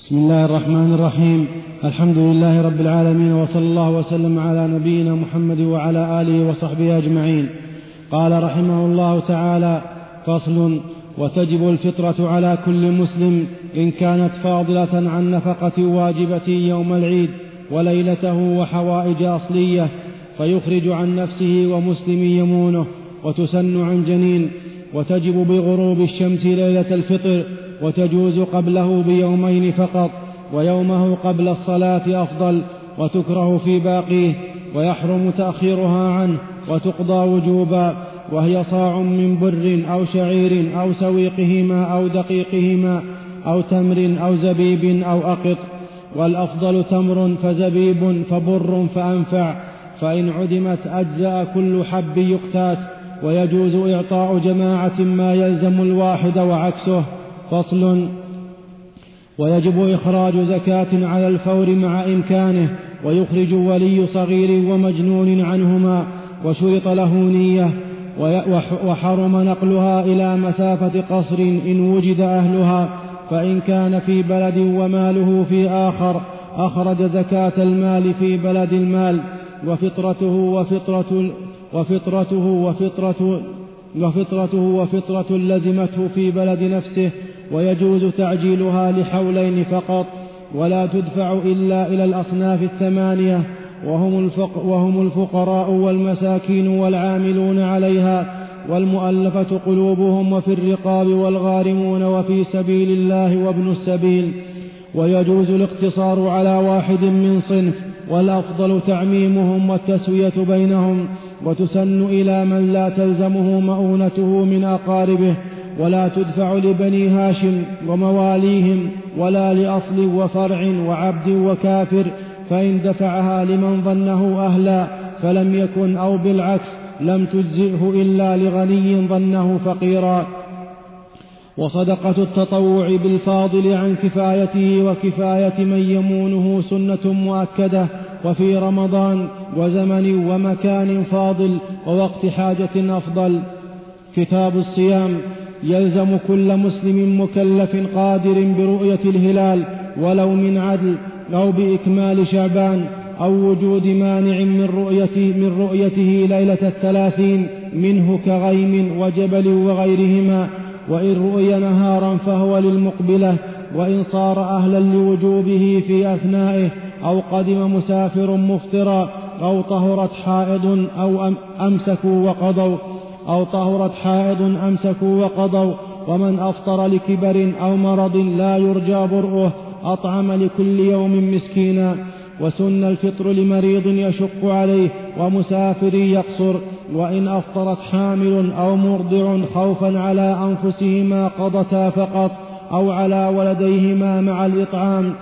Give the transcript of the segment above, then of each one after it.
بسم الله الرحمن الرحيم. الحمد لله رب العالمين، وصلى الله وسلم على نبينا محمد وعلى آله وصحبه أجمعين. قال رحمه الله تعالى: فصل: وتجب الفطرة على كل مسلم إن كانت فاضلة عن نفقة واجبة يوم العيد وليلته وحوائج أصلية، فيخرج عن نفسه ومسلم يمونه، وتسن عن جنين. وتجب بغروب الشمس ليلة الفطر، وتجوز قبله بيومين فقط، ويومه قبل الصلاة أفضل، وتكره في باقيه، ويحرم تأخيرها عنه، وتقضى وجوبا، وهي صاع من بر أو شعير أو سويقهما أو دقيقهما أو تمر أو زبيب أو أقط، والأفضل تمر فزبيب فبر فأنفع، فإن عدمت أجزأ كل حب يقتات، ويجوز إعطاء جماعة ما يلزم الواحد وعكسه. فصل: ويجب إخراج زكاة على الفور مع إمكانه، ويخرج ولي صغير ومجنون عنهما، وشرط له نية، وحرم نقلها إلى مسافة قصر إن وجد أهلها، فإن كان في بلد وماله في آخر أخرج زكاة المال في بلد المال، وفطرة لزمته في بلد نفسه، ويجوز تعجيلها لحولين فقط، ولا تدفع إلا إلى الأصناف الثمانية، وهم الفقراء والمساكين والعاملون عليها والمؤلفة قلوبهم، وفي الرقاب والغارمون، وفي سبيل الله وابن السبيل. ويجوز الاقتصار على واحد من صنف، والأفضل تعميمهم والتسوية بينهم. وتسن إلى من لا تلزمه مؤونته من أقاربه، ولا تدفع لبني هاشم ومواليهم، ولا لأصل وفرع وعبد وكافر، فإن دفعها لمن ظنه أهلا فلم يكن، أو بالعكس لم تجزئه إلا لغني ظنه فقيرا. وصدقة التطوع بالفاضل عن كفايته وكفاية من يمونه سنة مؤكدة، وفي رمضان وزمن ومكان فاضل ووقت حاجة أفضل. كتاب الصيام: يلزم كل مسلم مكلف قادر برؤية الهلال ولو من عدل، أو بإكمال شعبان، أو وجود مانع من رؤيته ليلة 30 منه كغيم وجبل وغيرهما. وإن رؤي نهارا فهو للمقبلة، وإن صار أهلا لوجوبه في أثنائه، أو قدم مسافر مفطرا، أو طهرت حائض أمسكوا وقضوا. ومن أفطر لكبر أو مرض لا يرجى برؤه أطعم لكل يوم مسكينا. وسن الفطر لمريض يشق عليه ومسافر يقصر. وإن أفطرت حامل أو مرضع خوفا على أنفسهما قضتا فقط، أو على ولديهما مع الإطعام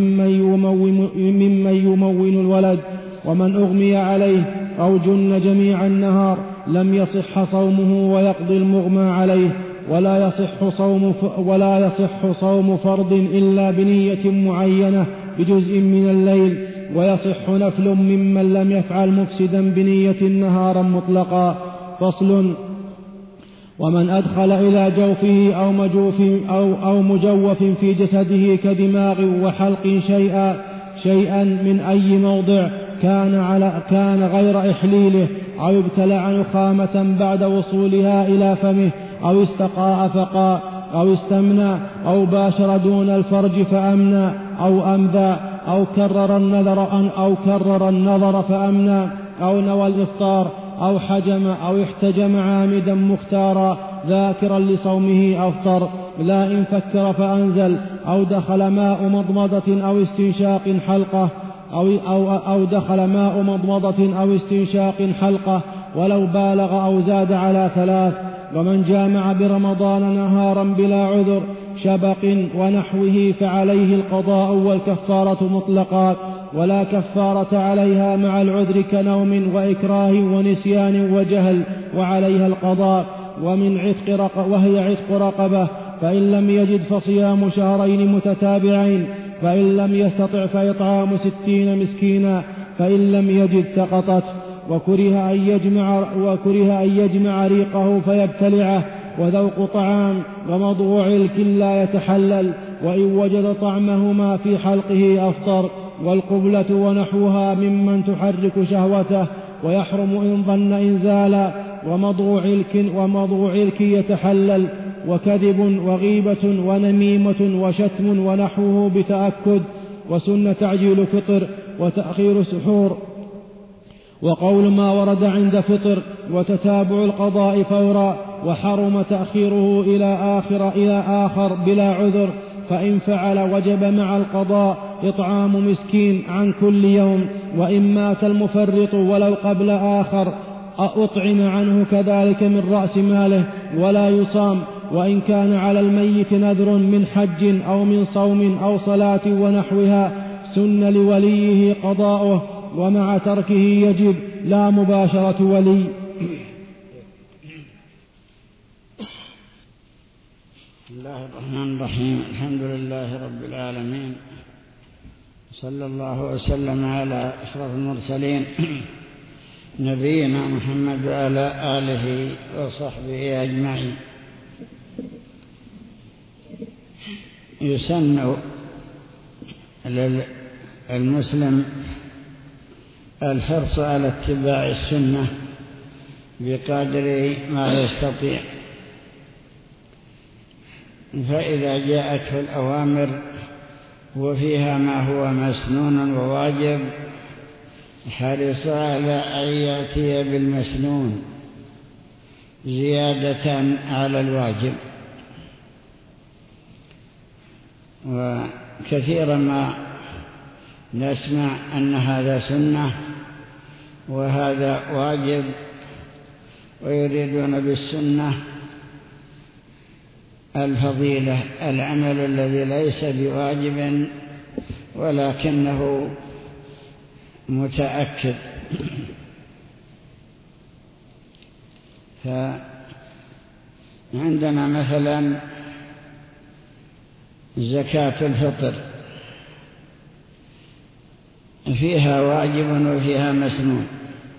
ممن يمون الولد. ومن أغمي عليه أو جن جميع النهار لم يصح صومه، ويقضي المغمى عليه. ولا يصح صوم فرض إلا بنية معينة بجزء من الليل، ويصح نفل ممن لم يفعل مفسدا بنية نهارا مطلقا. فصل: ومن أدخل إلى جوفه أو مجوف في جسده كدماغ وحلق شيئا من أي موضع كان غير إحليله، أو ابتلع نخامة بعد وصولها إلى فمه، أو استقاء فقاء، أو استمنى، أو باشر دون الفرج فأمنى، أو أمذى، أو كرر النظر فأمنى، أو نوى الإفطار، أو حجم أو احتجم عامدا مختارا ذاكرا لصومه أفطر، لا إن فكر فأنزل، أو دخل ماء مضمضة أو استنشاق حلقة ولو بالغ أو زاد على 3. ومن جامع برمضان نهارا بلا عذر شبق ونحوه فعليه القضاء والكفارة مطلقا، ولا كفارة عليها مع العذر كنوم وإكراه ونسيان وجهل، وعليها القضاء. وهي عتق رقبة، فإن لم يجد فصيام شهرين متتابعين، فإن لم يستطع فإطعام 60 مسكينا، فإن لم يجد سقطت. وكره أن يجمع ريقه فيبتلعه، وذوق طعام ومضغوع الكل لا يتحلل، وإن وجد طعمهما في حلقه أفطر. والقبلة ونحوها ممن تحرك شهوته ويحرم إن ظن إنزالا. ومضغ علك يتحلل. وكذب وغيبة ونميمة وشتم ونحوه بتأكد. وسن تعجيل فطر وتأخير سحور. وقول ما ورد عند فطر وتتابع القضاء فورا. وحرم تأخيره إلى آخر بلا عذر، فإن فعل وجب مع القضاء إطعام مسكين عن كل يوم. وإن مات المفرط ولو قبل آخر أطعم عنه كذلك من رأس ماله ولا يصام. وإن كان على الميت نذر من حج أو من صوم أو صلاة ونحوها سن لوليه قضاؤه، ومع تركه يجب لا مباشرة ولي. بسم الله الرحمن الرحيم. الحمد لله رب العالمين، صلى الله وسلم على أشرف المرسلين نبينا محمد وعلى آله وصحبه أجمعين. يسن للمسلم الحرص على اتباع السنة بقدر ما يستطيع، فإذا جاءته الأوامر وفيها ما هو مسنون وواجب حرص على أن يأتي بالمسنون زيادة على الواجب. وكثيرا ما نسمع أن هذا سنة وهذا واجب، ويريدون بالسنة الفضيلة، العمل الذي ليس بواجب ولكنه متأكد. فعندنا مثلا زكاة الفطر فيها واجب وفيها مسنون،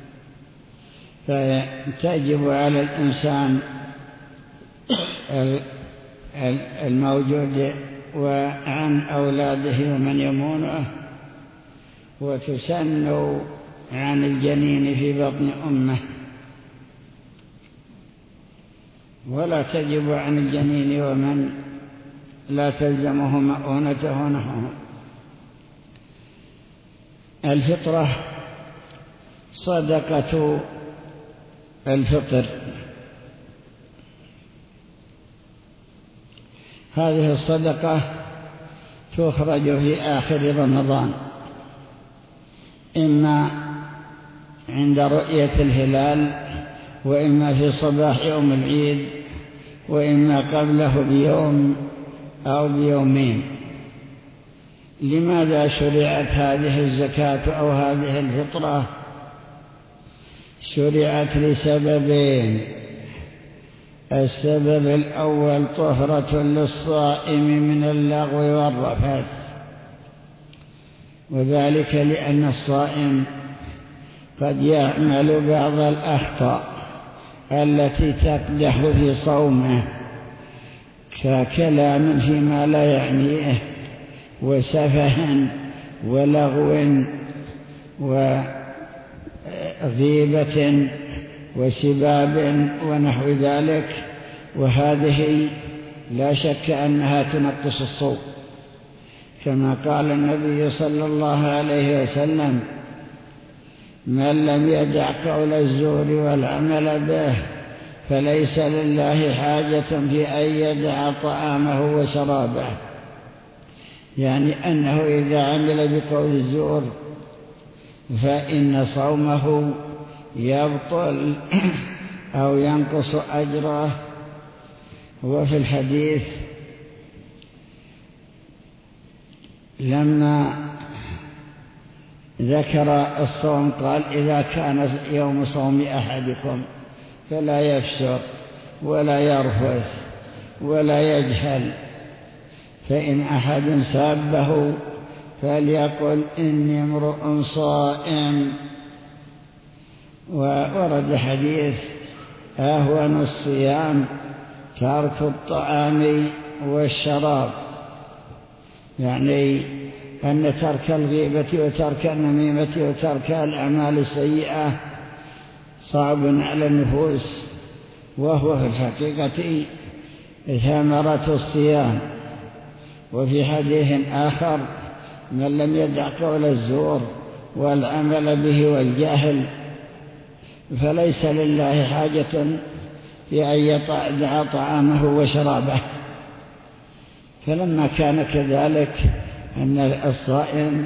فتجب على الإنسان الموجود وعن أولاده ومن يمونه، وتسن عن الجنين في بطن أمه، ولا تجب عن الجنين ومن لا تلزمه مؤونته ونحوه. الفطرة صدقة الفطر، هذه الصدقة تخرج في آخر رمضان، إما عند رؤية الهلال، وإما في صباح يوم العيد، وإما قبله بيوم أو بيومين. لماذا شرعت هذه الزكاة أو هذه الفطرة؟ شرعت لسببين. السبب الأول طهرة للصائم من اللغو والرفث، وذلك لأن الصائم قد يعمل بعض الأخطاء التي تقدح في صومه، ككلام فيما لا يعنيه، وسفه ولغو وغيبة وسباب ونحو ذلك، وهذه لا شك أنها تنقص الصوم، كما قال النبي صلى الله عليه وسلم: من لم يدع قول الزور والعمل به فليس لله حاجة في أن يدع طعامه وشرابه. يعني أنه إذا عمل بقول الزور فإن صومه يبطل أو ينقص أجره. وفي الحديث لما ذكر الصوم قال: إذا كان يوم صوم أحدكم فلا يفسق ولا يرفث ولا يجهل، فإن أحد سابه فليقل: إني امرؤ صائم. وورد حديث: أهون الصيام ترك الطعام والشراب. يعني أن ترك الغيبة وترك النميمة وترك الأعمال السيئة صعب على النفوس، وهو في الحقيقة ثمرة الصيام. وفي حديث آخر: من لم يدع قول الزور والعمل به والجهل فليس لله حاجة في أن يدع طعامه وشرابه. فلما كان كذلك أن الصائم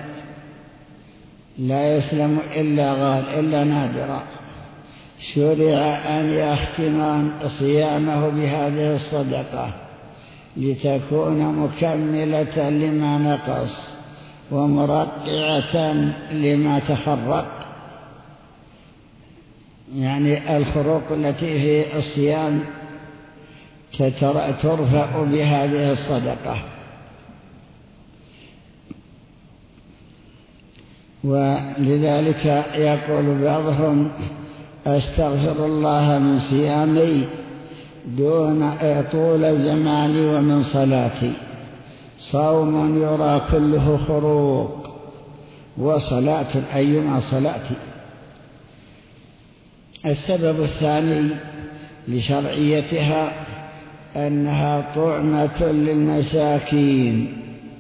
لا يسلم إلا نادرا، شرع أن يختم صيامه بهذه الصدقة لتكون مكملة لما نقص ومرقعة لما تخرق، يعني الخروق التي في الصيام ترفع بهذه الصدقة. ولذلك يقول بعضهم: أستغفر الله من صيامي دون طول زماني ومن صلاتي، صوم يرى كله خروق، وصلاة أيما صلاتي. السبب الثاني لشرعيتها أنها طعمة للمساكين.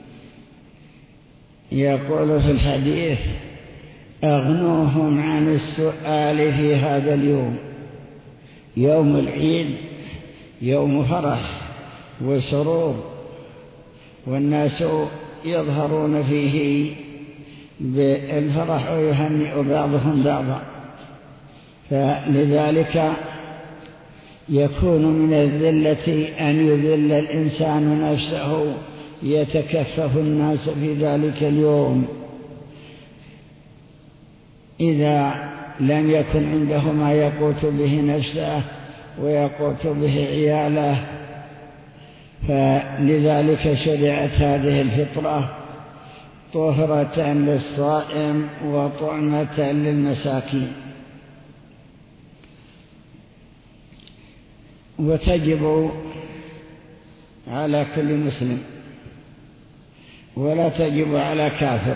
يقول في الحديث: أغنوهم عن السؤال في هذا اليوم. يوم العيد يوم فرح وسرور، والناس يظهرون فيه بالفرح ويهنئ بعضهم بعضا، فلذلك يكون من الذلة أن يذل الإنسان نفسه، يتكفف الناس في ذلك اليوم إذا لم يكن عنده ما يقوت به نفسه ويقوت به عياله. فلذلك شرعت هذه الفطرة طهرة للصائم وطعمة للمساكين. وتجب على كل مسلم، ولا تجب على كافر.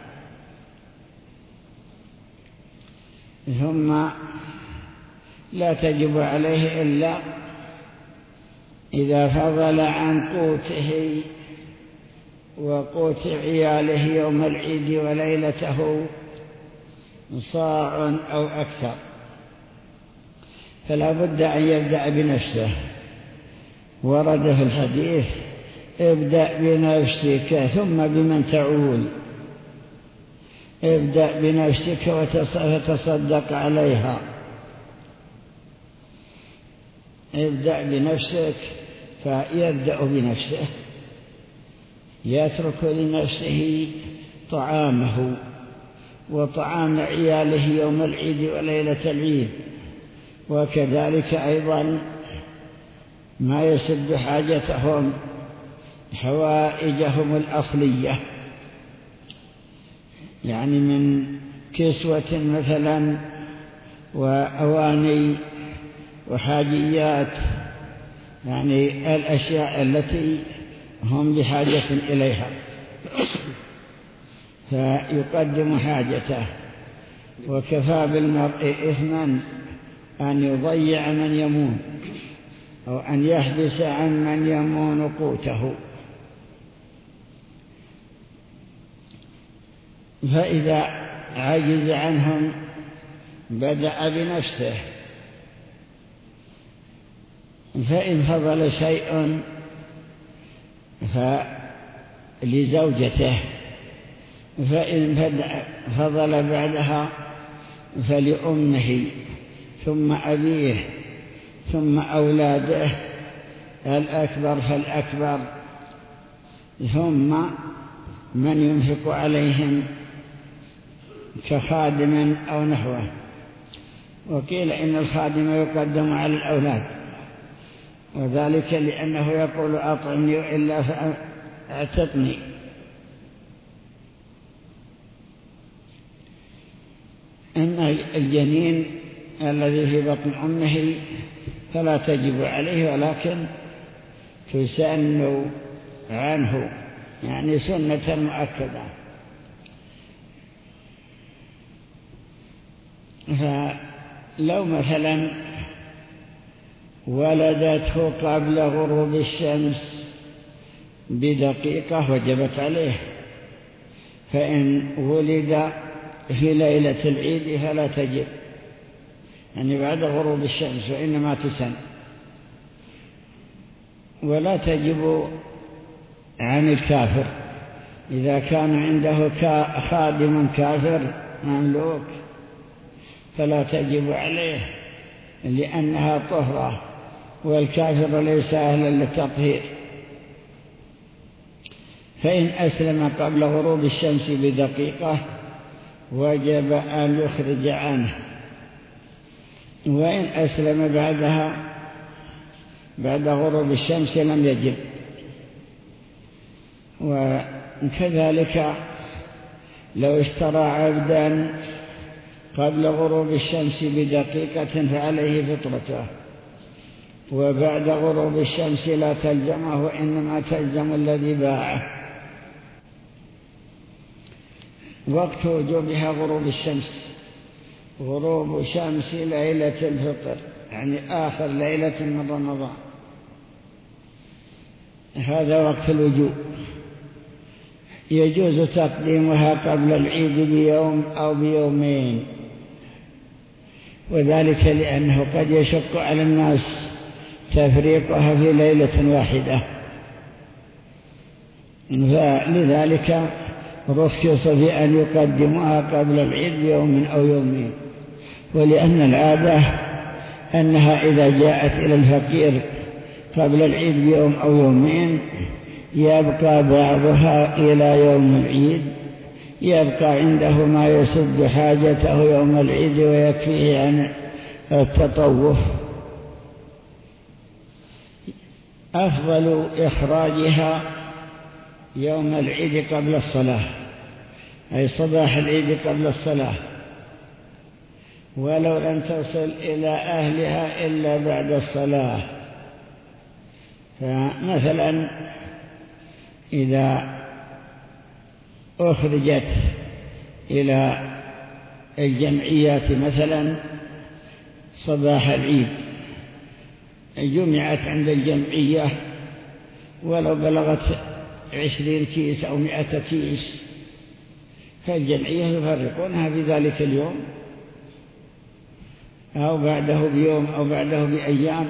ثم لا تجب عليه إلا إذا فضل عن قوته وقوت عياله يوم العيد وليلته صاع أو أكثر، فلا بد أن يبدأ بنفسه. ورد في الحديث: ابدأ بنفسك ثم بمن تعول. ابدأ بنفسك وتصدق عليها. ابدأ بنفسك، فيبدأ بنفسه، يترك لنفسه طعامه وطعام عياله يوم العيد وليلة العيد، وكذلك أيضا ما يسد حاجتهم حوائجهم الأصلية، يعني من كسوة مثلا وأواني وحاجيات، يعني الأشياء التي هم بحاجة إليها، فيقدم حاجته. وكفى بالمرء إثما أن يضيع من يمون أو أن يحبس عن من يمون قوته. فإذا عجز عنهم بدأ بنفسه، فإن فضل شيء فلزوجته، فإن فضل بعدها فلأمه، ثم أبيه، ثم أولاده الأكبر فالأكبر، ثم من ينفق عليهم كخادم أو نحوه. وقيل إن الخادم يقدم على الأولاد، وذلك لأنه يقول: أطعمني وإلا فأعتقني. أما الجنين الذي في بطن أمه فلا تجب عليه، ولكن تسن عنه يعني سنة مؤكدة. فلو مثلا ولدته قبل غروب الشمس بدقيقة وجبت عليه، فإن ولد في ليلة العيد فلا تجب، يعني بعد غروب الشمس، وإنما تسن. ولا تجب عن الكافر إذا كان عنده خادم كافر مملوك، فلا تجب عليه لأنها طهرة، والكافر ليس أهلا للتطهير. فإن أسلم قبل غروب الشمس بدقيقة وجب أن يخرج عنه، وإن أسلم بعدها بعد غروب الشمس لم يجب. وكذلك لو اشترى عبدا قبل غروب الشمس بدقيقة فعليه فطرته، وبعد غروب الشمس لا تلزمه، وإنما تلزم الذي باعه. وقت وجوبها غروب الشمس، غروب شمس ليلة الفطر، يعني آخر ليلة من رمضان، هذا وقت الوجوب. يجوز تقديمها قبل العيد بيوم أو بيومين، وذلك لأنه قد يشق على الناس تفريقها في ليلة واحدة، فلذلك رخص في أن يقدمها قبل العيد بيوم أو يومين. ولأن العادة أنها إذا جاءت إلى الفقير قبل العيد بيوم أو يومين يبقى بعضها إلى يوم العيد، يبقى عنده ما يسد حاجته يوم العيد ويكفيه عن التطوف. أفضل إخراجها يوم العيد قبل الصلاة، أي صباح العيد قبل الصلاة، ولو لم تصل إلى أهلها إلا بعد الصلاة. فمثلا إذا أخرجت إلى الجمعيات مثلا صباح العيد، جمعت عند الجمعية ولو بلغت 20 كيس أو 100 كيس، فالجمعية يفرقونها في ذلك اليوم أو بعده بيوم أو بعده بأيام،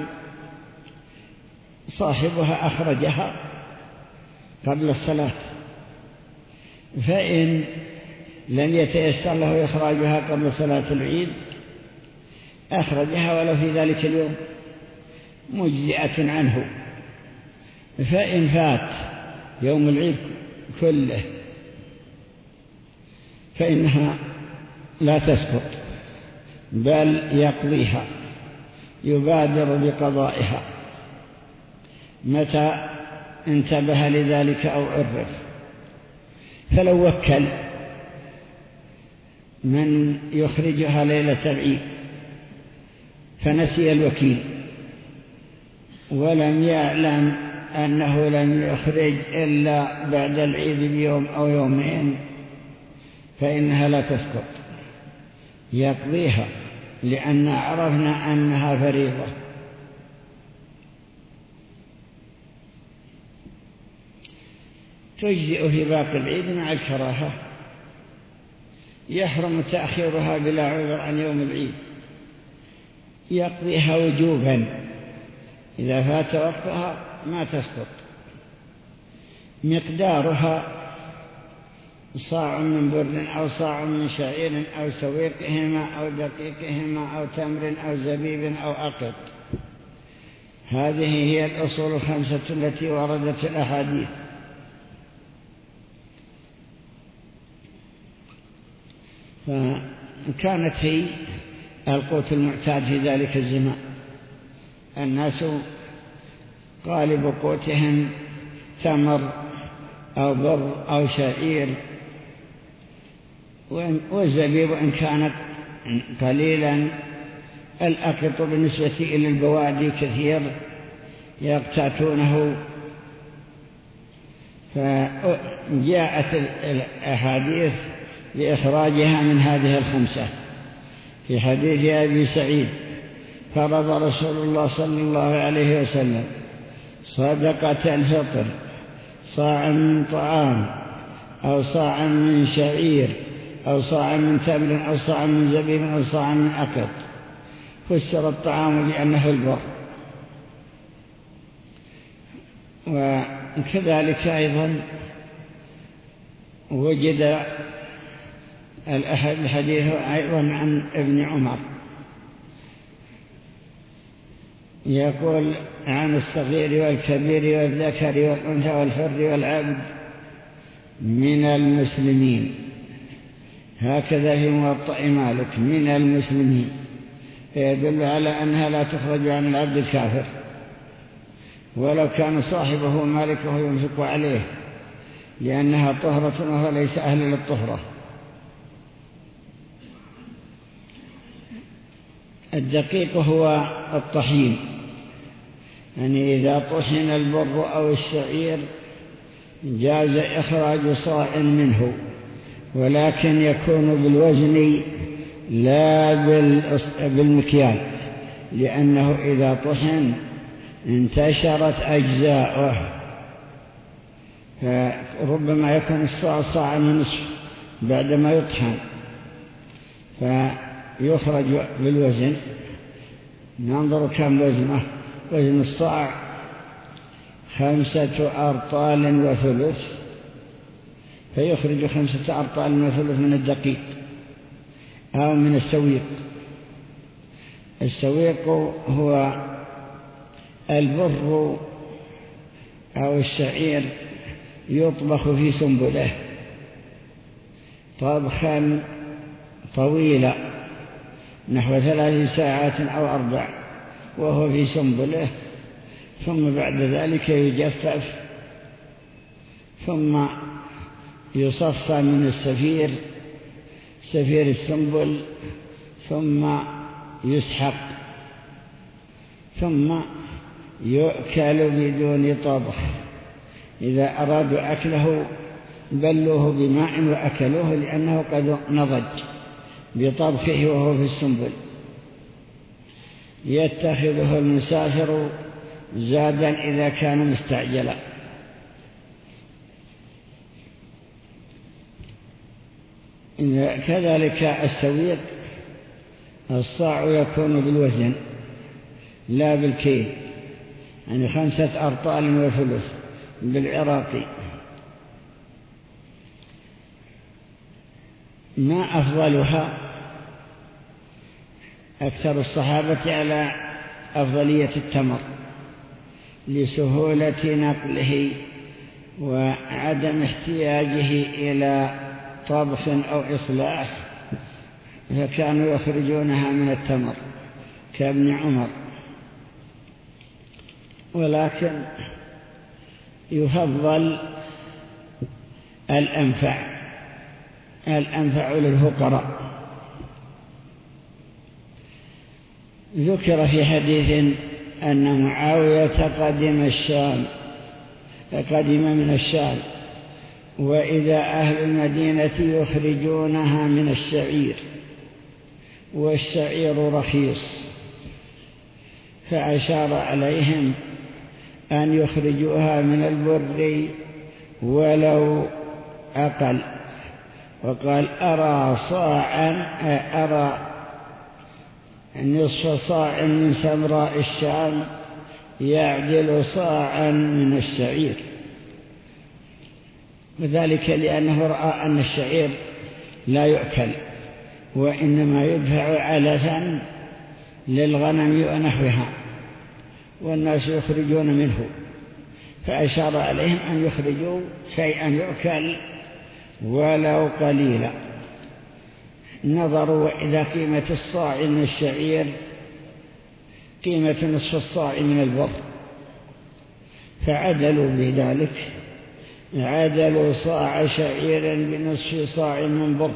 صاحبها أخرجها قبل الصلاة. فإن لم يتيسر له إخراجها قبل صلاة العيد أخرجها ولو في ذلك اليوم مجزئة عنه. فإن فات يوم العيد كله فإنها لا تسقط، بل يقضيها، يبادر بقضائها متى انتبه لذلك أو عرف. فلو وكل من يخرجها ليلة العيد فنسي الوكيل ولم يعلم أنه لم يخرج إلا بعد العيد بيوم أو يومين، فإنها لا تسقط، يقضيها، لأن عرفنا أنها فريضة. تجزئ في باقي العيد مع الكراهة، يحرم تأخيرها بلا عذر عن يوم العيد، يقضيها وجوبا، إذا فات وقتها ما تسقط. مقدارها صاع من بر أو صاع من شعير أو سويقهما أو دقيقهما أو تمر أو زبيب أو أقط. هذه هي الأصول الخمسة التي وردت الأحاديث. فكانت هي القوت المعتاد في ذلك الزمان، الناس غالب قوتهم تمر أو بر أو شعير، والزبيب إن كانت قليلا. الأقط بالنسبة إلى البوادي كثير يقتاتونه فجاءت الأحاديث لإخراجها من هذه الخمسة. في حديث أبي سعيد فرض رسول الله صلى الله عليه وسلم صدقة الفطر صاع من طعام أو صاع من شعير أو صاع من تمر أو صاع من زبيب أو صاع من أقط. فسر الطعام بأنه البر. وكذلك أيضا وجد الحديث أيضا عن ابن عمر يقول عن الصغير والكبير والذكر والأنثى والحر والعبد من المسلمين. هكذا في موطأ مالك من المسلمين، يدل على أنها لا تخرج عن العبد الكافر ولو كان صاحبه مالكه ينفق عليه، لأنها طهرة وهو ليس أهل للطهرة. الدقيق هو الطحين، يعني إذا طحن البر أو الشعير جاز إخراج صاع منه، ولكن يكون بالوزن لا بالمكيال، لأنه إذا طحن انتشرت أجزاؤه، فربما يكون الصاع صاع من نصف بعدما يطحن، فيخرج بالوزن. ننظر كم وزنه. وزن الصاع 5 أرطال وثلث، فيخرج 5 أرطال وثلث من الدقيق أو من السويق. السويق هو البر أو الشعير يطبخ في سنبله طبخا طويلا نحو 3 ساعات أو 4 وهو في سنبله، ثم بعد ذلك يجفف، ثم يصفى من السفير سفير السنبل، ثم يسحق، ثم يؤكل بدون طبخ. إذا أرادوا أكله بلوه بماء وأكلوه، لأنه قد نضج بطبخه وهو في السنبل. يتخذه المسافر زادا إذا كان مستعجلا. كذلك السويق الصاع يكون بالوزن لا بالكيل، يعني 5 أرطال وثلث بالعراقي. ما أفضلها؟ أكثر الصحابة على أفضلية التمر لسهولة نقله وعدم احتياجه إلى طبخ أو إصلاح، فكانوا يخرجونها من التمر كابن عمر. ولكن يفضل الأنفع للفقراء. ذكر في حديث أن معاوية قدم من الشام، وإذا أهل المدينة يخرجونها من الشعير، والشعير رخيص، فأشار عليهم أن يخرجوها من البر ولو أقل، وقال أرى نصف صاع من سمراء الشام يعدل صاعا من الشعير، وذلك لأنه رأى أن الشعير لا يؤكل وإنما يدفع علفا للغنم ونحوها، والناس يخرجون منه، فأشار عليهم أن يخرجوا شيئا يؤكل ولو قليلا. نظروا إلى قيمة الصاع من الشعير قيمة نصف الصاع من البر، فعدلوا بذلك، عدلوا صاع شعير بنصف صاع من بر.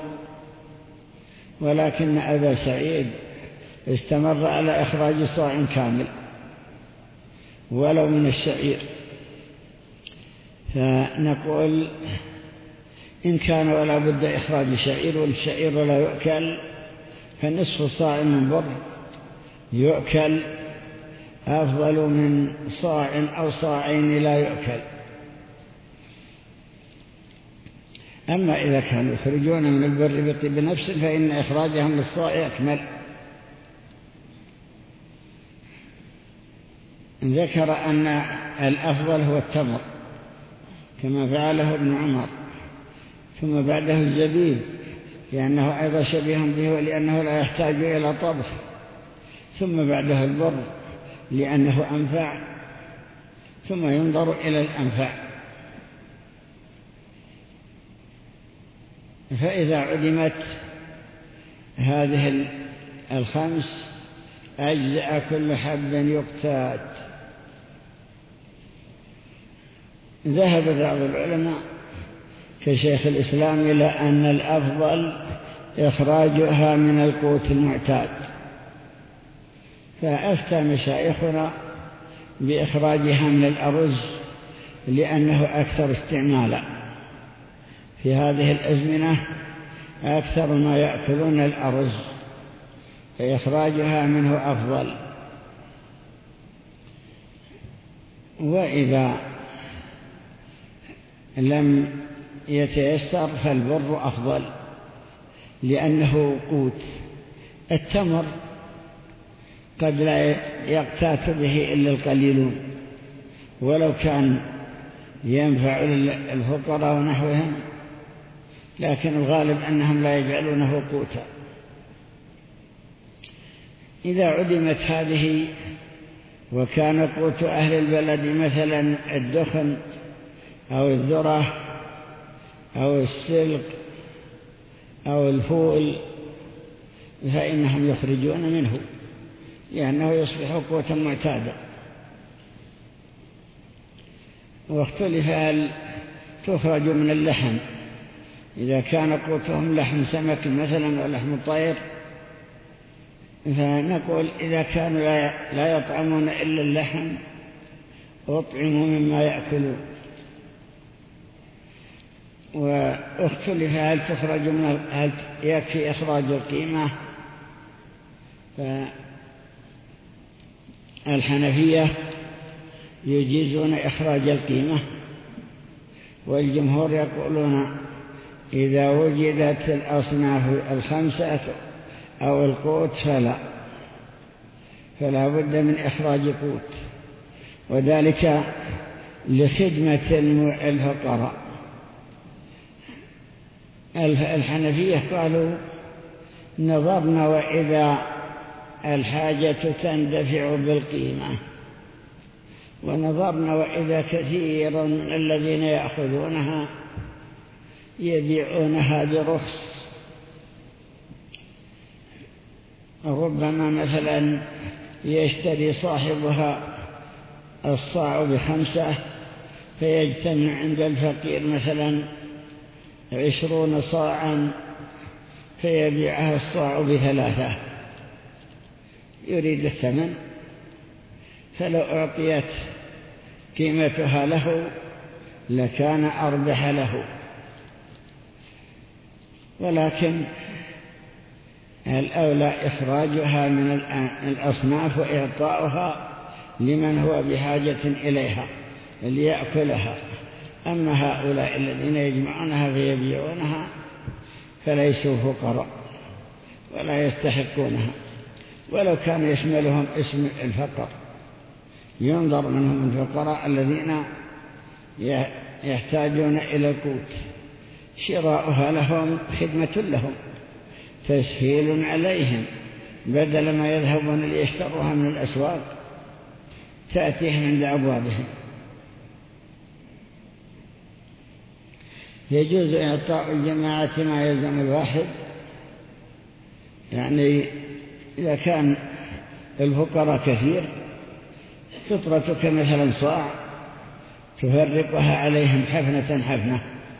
ولكن أبا سعيد استمر على إخراج صاع كامل ولو من الشعير، فنقول إن كان ولا بد إخراج شعير والشعير لا يؤكل فنصف صاع من بر يؤكل أفضل من صاع أو صاعين لا يؤكل. أما إذا كانوا يخرجون من البر بطيب نفس فإن إخراجهم للصاع أكمل. ذكر أن الأفضل هو التمر كما فعله ابن عمر، ثم بعده الزبيب لأنه أيضا شبيه به ولأنه لا يحتاج إلى طبخ، ثم بعده البر لأنه أنفع، ثم ينظر إلى الأنفع. فإذا عدمت هذه الخمس أجزأ كل حب يقتات. ذهب بعض العلماء كشيخ الإسلام إلى أن الأفضل إخراجها من القوت المعتاد، فأفتى مشايخنا بإخراجها من الأرز لأنه أكثر استعمالا في هذه الأزمنة، أكثر ما يأكلون الأرز، فإخراجها منه أفضل. وإذا لم يتيسر فالبر أفضل لأنه قوت. التمر قد لا يقتات به إلا القليلون، ولو كان ينفع الفقراء ونحوهم، لكن الغالب أنهم لا يجعلونه قوتا. إذا عدمت هذه وكان قوت أهل البلد مثلا الدخن أو الذرة أو السلق أو الفول فإنهم يخرجون منه لأنه يصبح قوتا معتادا. واختلف هل تخرج من اللحم، إذا كان قوتهم لحم سمك مثلا ولحم طير، فنقول إذا كانوا لا يطعمون إلا اللحم أطعموا مما يأكلون. واختلف هل تخرج هل يكفي إخراج القيمة، فالحنفية يجيزون إخراج القيمة، والجمهور يقولون إذا وجدت الأصناف الخمسة أو القوت فلا بد من إخراج قوت، وذلك لخدمة الفقراء. الحنفية قالوا نظرنا وإذا الحاجة تندفع بالقيمة، ونظرنا وإذا كثير من الذين يأخذونها يبيعونها برخص، ربما مثلا يشتري صاحبها الصاع ب5 فيجتمع عند الفقير مثلا 20 صاعا فيبيعها الصاع ب3، يريد الثمن، فلو أعطيت قيمتها له لكان أربح له. ولكن الأولى إخراجها من الأصناف وإعطاؤها لمن هو بحاجة إليها ليأكلها. أما هؤلاء الذين يجمعونها فيبيعونها فليسوا فقراء ولا يستحقونها، ولو كان يشملهم اسم الفقر. ينظر منهم الفقراء الذين يحتاجون إلى القوت، شراؤها لهم خدمة لهم، تسهيل عليهم، بدل ما يذهبون ليشتروها من الأسواق تأتيهم عند أبوابهم. يجوز إعطاء الجماعة ما يلزم الواحد، يعني إذا كان الفقراء كثير فطرتك مثلا صاع تفرقها عليهم حفنة حفنة.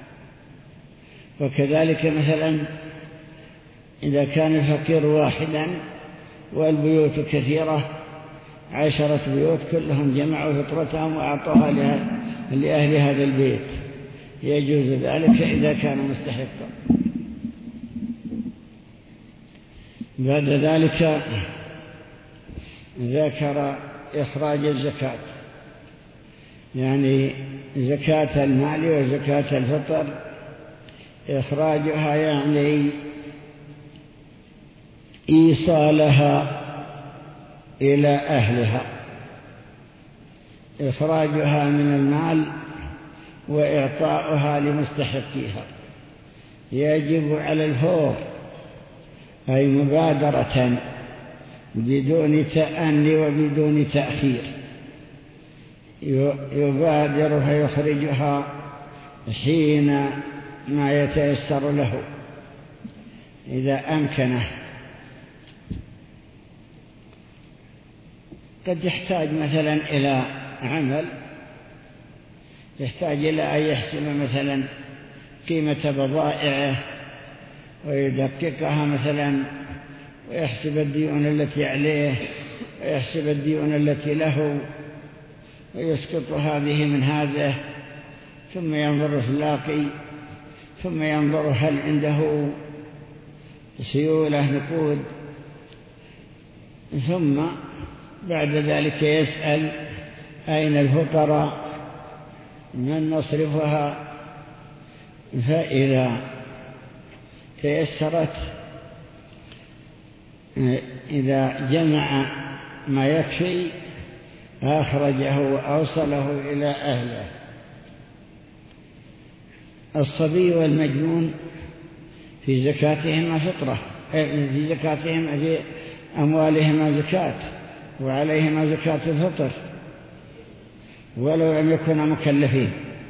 وكذلك مثلا إذا كان الفقير واحدا والبيوت كثيرة 10 بيوت كلهم جمعوا فطرتهم وأعطوها لأهل هذا البيت يجوز ذلك إذا كان مستحقا. بعد ذلك ذكر إخراج الزكاة، يعني زكاة المال وزكاة الفطر. إخراجها يعني إيصالها إلى أهلها، إخراجها من المال وإعطاؤها لمستحقيها يجب على الفور، أي مبادرة بدون تأني وبدون تأخير، يبادر فيخرجها حين ما يتيسر له إذا أمكنه. قد يحتاج مثلا إلى عمل، يحتاج إلى أن يحسب مثلا قيمة بضائعه ويدققها مثلا، ويحسب الديون التي عليه ويحسب الديون التي له ويسقط هذه من هذا، ثم ينظر في اللاقي، ثم ينظر هل عنده سيولة نقود، ثم بعد ذلك يسأل أين الفقراء من نصرفها. فإذا تيسرت، إذا جمع ما يكفي أخرجه وأوصله إلى أهله. الصبي والمجنون في زكاتهما فطرة، في زكاتهما في أموالهما زكاة، وعليهما زكاة الفطر ولو لم يكونا مكلفين.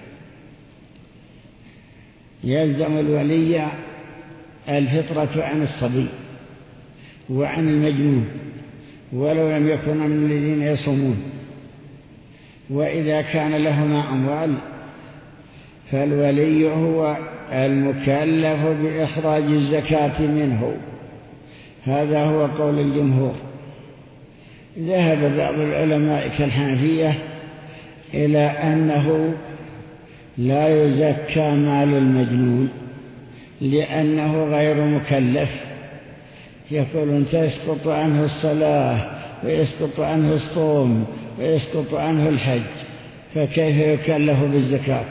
يلزم الولي الفطرة عن الصبي وعن المجنون ولو لم يكن من الذين يصومون. وإذا كان لهما أموال فالولي هو المكلف بإخراج الزكاة منه، هذا هو قول الجمهور. ذهب بعض العلماء كالحنفية إلى أنه لا يزكى مال المجنون لأنه غير مكلف، يقولون تسقط عنه الصلاة ويسقط عنه الصوم ويسقط عنه الحج، فكيف يكلف بالزكاة؟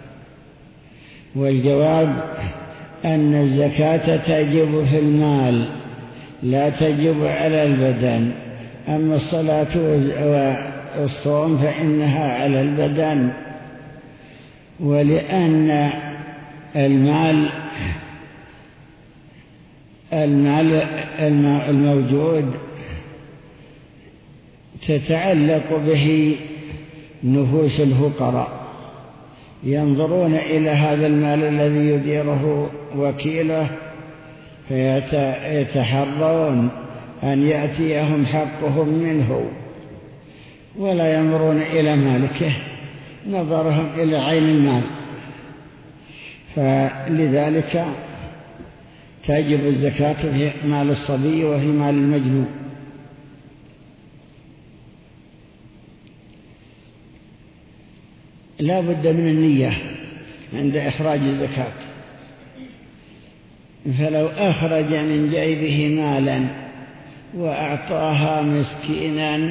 والجواب أن الزكاة تجب في المال لا تجب على البدن، أما الصلاة والصوم فإنها على البدن. ولأن المال الموجود تتعلق به نفوس الفقراء، ينظرون إلى هذا المال الذي يديره وكيله فيتحرون أن يأتيهم حقهم منه، ولا ينظرون إلى مالكه، نظرهم إلى عين المال. فلذلك تجب الزكاة في مال الصبي وفي مال المجنون. لا بد من النية عند إخراج الزكاة، فلو أخرج من جيبه مالا وأعطاها مسكينا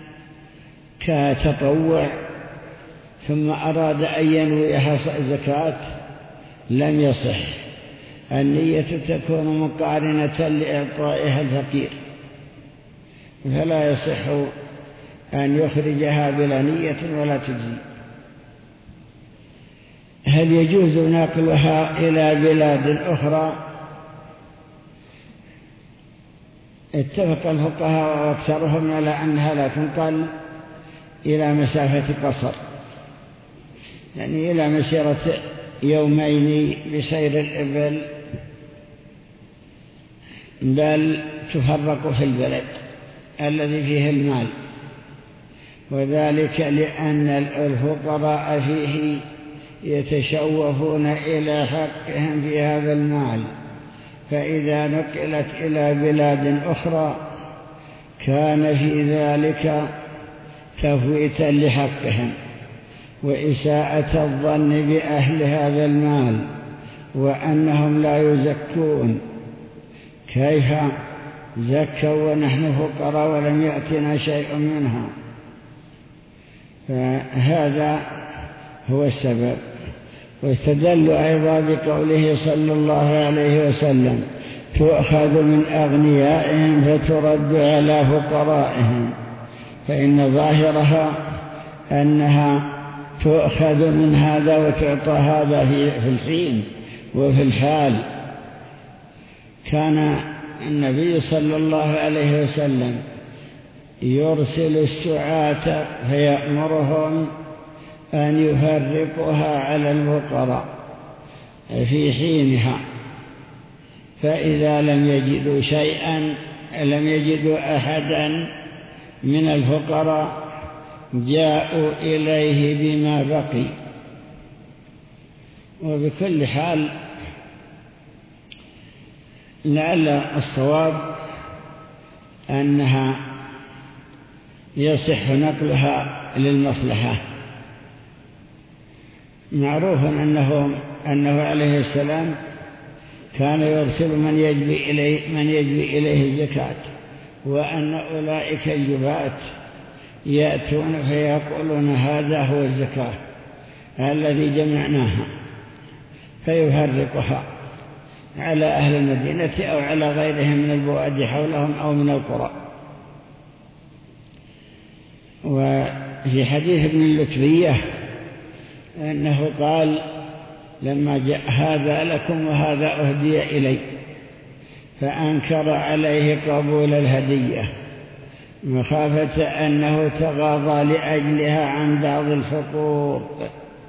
كتطوع ثم أراد أن ينويها زكاة لم يصح، النية تكون مقارنة لإعطائها الفقير، فلا يصح أن يخرجها بلا نية ولا تجزي. هل يجوز نقلها إلى بلاد أخرى؟ اتفق الفقهاء وأكثرهم على أنها لا تنقل إلى مسافة قصر، يعني إلى مسيرة يومين بسير الإبل، بل تفرق في البلد الذي فيه المال، وذلك لأن الفقراء فيه يتشوفون إلى حقهم في هذا المال، فإذا نقلت إلى بلاد أخرى كان في ذلك تفويتا لحقهم، وإساءة الظن بأهل هذا المال وأنهم لا يزكون. كيف زكوا ونحن فقراء ولم يأتنا شيء منها؟ فهذا هو السبب. واستدل أيضا بقوله صلى الله عليه وسلم: تؤخذ من أغنيائهم فترد على فقرائهم، فإن ظاهرها أنها تؤخذ من هذا وتعطى هذا في الحين وفي الحال. كان النبي صلى الله عليه وسلم يرسل السعاة فيأمرهم أن يفرقها على الفقراء في حينها، فإذا لم يجدوا شيئا، لم يجدوا أحدا من الفقراء، جاءوا إليه بما بقي. وبكل حال لعل الصواب أنها يصح نقلها للمصلحة. معروف أنه عليه السلام كان يرسل من يجبي إليه الزكاة، وأن أولئك الجبات يأتون فيقولون: هذا هو الزكاة الذي جمعناها، فيفرقها على أهل المدينة أو على غيرهم من البوادي حولهم أو من القرى. وفي حديث ابن اللتبية أنه قال: لما جاء هذا لكم وهذا أهدي إلي، فأنكر عليه قبول الهدية مخافة أنه تغاضى لأجلها عن بعض الحقوق.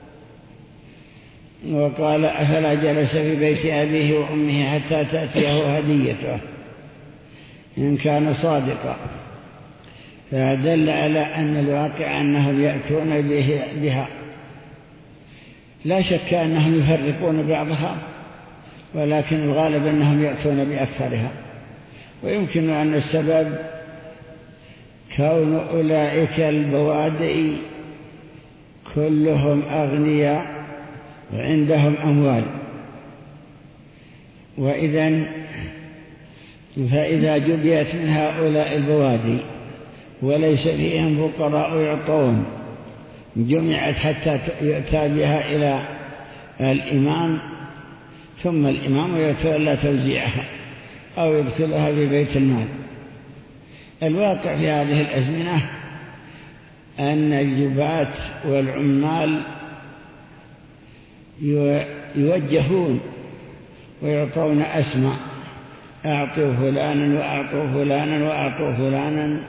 وقال: أفلا جلس في بيت أبيه وأمه حتى تأتيه هديته إن كان صادقا؟ فدل على أن الواقع أنهم يأتون بها. لا شك أنهم يفرقون بعضها، ولكن الغالب أنهم يأتون بأكثرها. ويمكن أن السبب كون أولئك البوادئ كلهم أغنياء وعندهم أموال، فإذا جبيت من هؤلاء البوادي وليس فيهم فقراء يعطون، جمعت حتى يؤتى بها إلى الإمام، ثم الإمام يتولى توزيعها أو يدخلها في بيت المال. الواقع في هذه الأزمنة أن الجبات والعمال يوجهون ويعطون أسماء: أعطوا فلانا وأعطوا فلانا وأعطوا فلانا،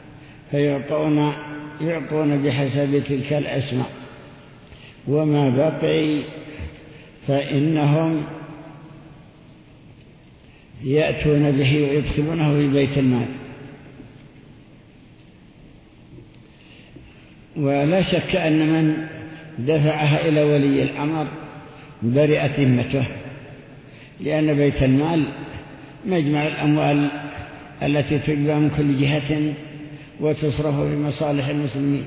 فيعطون بحسب تلك الأسماء، وما بقي فإنهم يأتون به ويدخلونه في بيت المال. ولا شك أن من دفعها إلى ولي الأمر برئت ذمته، لأن بيت المال مجمع الأموال التي تجمع من كل جهة وتصرف في مصالح المسلمين.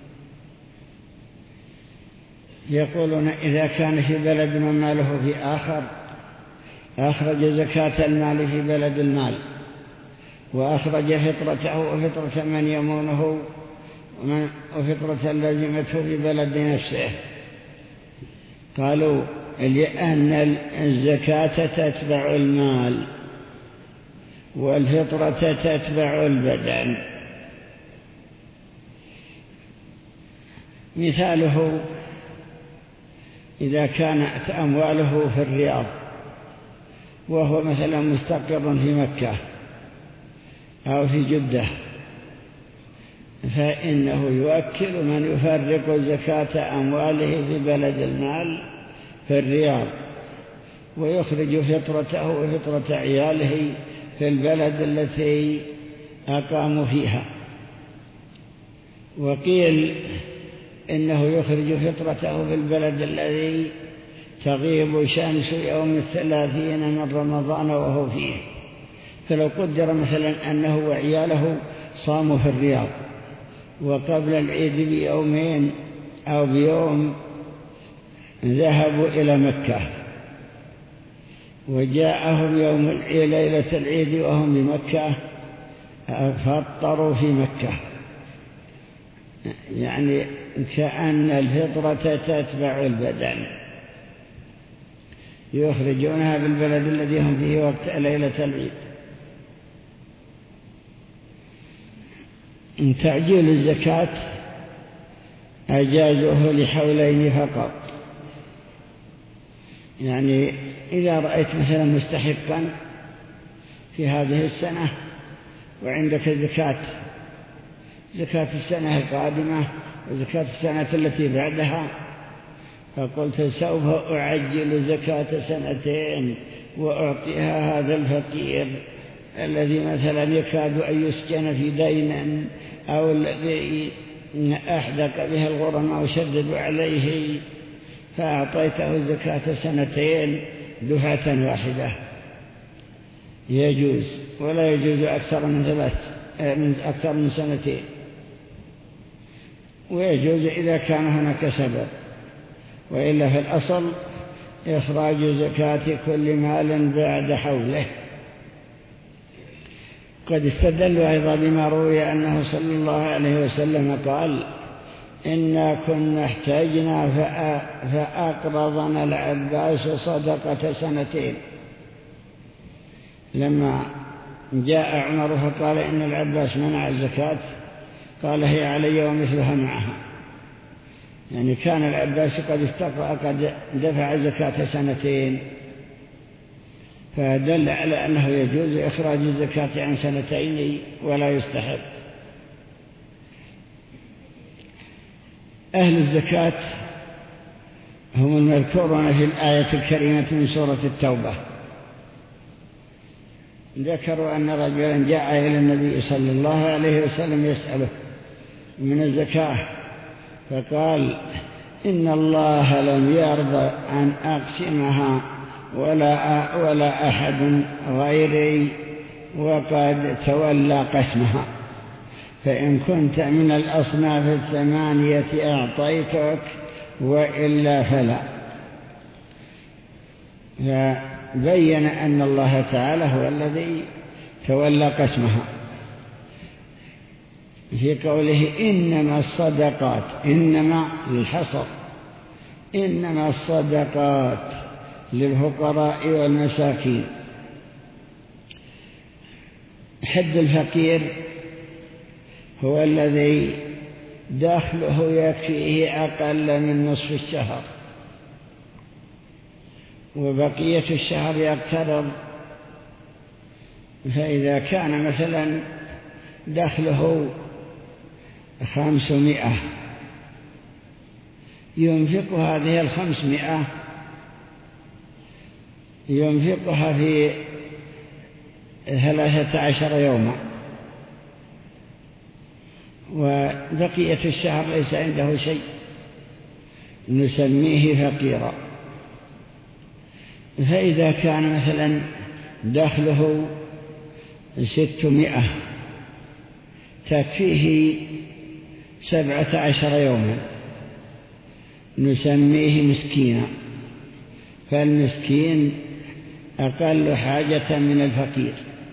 يقولون: إذا كان في بلد من ماله في آخر، أخرج زكاة المال في بلد المال، وأخرج فطرته وفطرة من يمونه وفطرة لازمته في بلد نفسه. قالوا: لأن الزكاة تتبع المال والفطرة تتبع البدن. مثاله: إذا كانت أمواله في الرياض وهو مثلا مستقر في مكة أو في جدة، فإنه يوكل من يفرق زكاة أمواله في بلد المال في الرياض، ويخرج فطرته وفطرة عياله في البلد التي أقاموا فيها. وقيل إنه يخرج فطرته في البلد الذي تغيب شمس يوم 30 من رمضان وهو فيه. فلو قدر مثلا أنه وعياله صاموا في الرياض، وقبل العيد بيومين أو بيوم ذهبوا إلى مكة وجاءهم يوم ليلة العيد وهم بمكة فطروا في مكة، يعني كأن الفطرة تتبع البدن، يخرجونها بالبلد الذي هم فيه وقت ليلة العيد. تعجيل الزكاة أجازوه لحولين فقط، يعني إذا رأيت مثلا مستحقا في هذه السنة وعندك زكاة السنة القادمة وزكاة السنة التي بعدها، فقلت سوف أعجل زكاة سنتين وأعطيها هذا الفقير الذي مثلا يكاد أن يسجن في دين أو الذي أحدق به الغرم أو شدد عليه، فأعطيته زكاة سنتين دفعة واحدة يجوز، ولا يجوز أكثر من سنتين، ويجوز إذا كان هناك سبب، وإلا في الأصل إخراج زكاة كل مال بعد حوله. قد استدلوا أيضا بما روي أنه صلى الله عليه وسلم قال: إنا كنا احتاجنا فأقرضنا العباس صدقة سنتين. لما جاء عمر فقال إن العباس منع الزكاة، قال: هي علي ومثلها معها، يعني كان العباس قد دفع زكاة سنتين، فدل على أنه يجوز إخراج الزكاة عن سنتين ولا يستحب. أهل الزكاة هم المذكورون في الآية الكريمة من سورة التوبة. ذكروا أن رجلا جاء إلى النبي صلى الله عليه وسلم يسأله من الزكاة، فقال: إن الله لم يرضى أن أقسمها ولا أحد غيري، وقد تولى قسمها، فإن كنت من الأصناف الثمانية أعطيتك وإلا فلا. فبين أن الله تعالى هو الذي تولى قسمها في قوله: إنما الصدقات، إنما للحصر، إنما الصدقات للفقراء والمساكين. حد الفقير هو الذي دخله يكفيه أقل من نصف الشهر، وبقية الشهر يقترب، فإذا كان مثلا دخله 500 ينفق هذه 500 ينفقها في 13 يوما، وبقية الشهر ليس عنده شيء، نسميه فقيرا. فإذا كان مثلا دخله 600 تكفيه 17 يوما، نسميه مسكينا، فالمسكين أقل حاجة من الفقير.